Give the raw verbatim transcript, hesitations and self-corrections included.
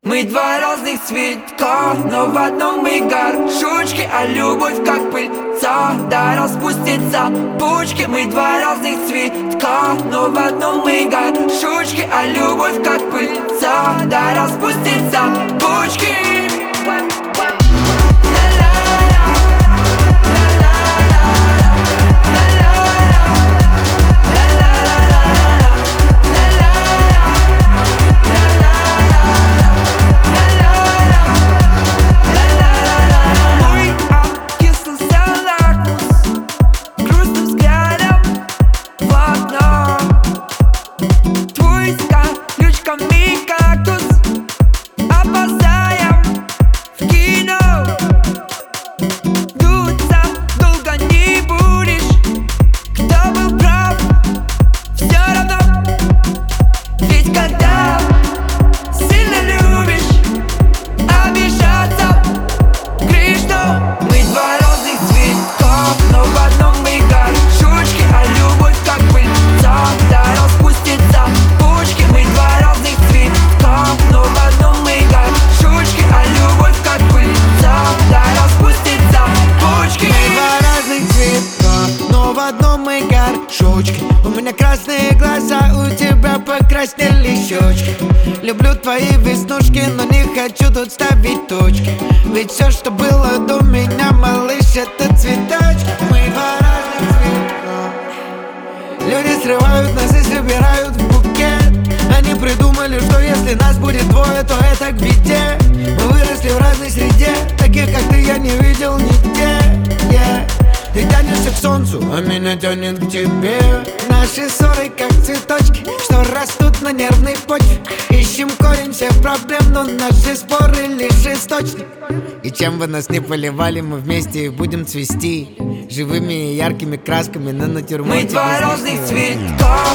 Мы два разных цветка, но в одном мы горшочке, а любовь как пыльца, да распустится почки. Мы два разных цветка, но в одном мы горшочке, а любовь как пыльца, да распустится почки. У меня красные глаза, у тебя покраснели щечки. Люблю твои веснушки, но не хочу тут ставить точки. Ведь все, что было до меня, малыш, это цветочки. Мы два разных цвета. Люди срывают нас и собирают в букет. Они придумали, что если нас будет двое, то это к беде. Мы выросли в разной среде, таких как ты я не видел нигде, yeah. Ты тянешься к солнцу, а меня тянет к тебе. Наши ссоры как цветочки, что растут на нервной почве. Ищем корень всех проблем, но наши споры лишь источник. И чем бы нас ни поливали, мы вместе будем цвести живыми и яркими красками на натюрморте. Мы два разных цветка.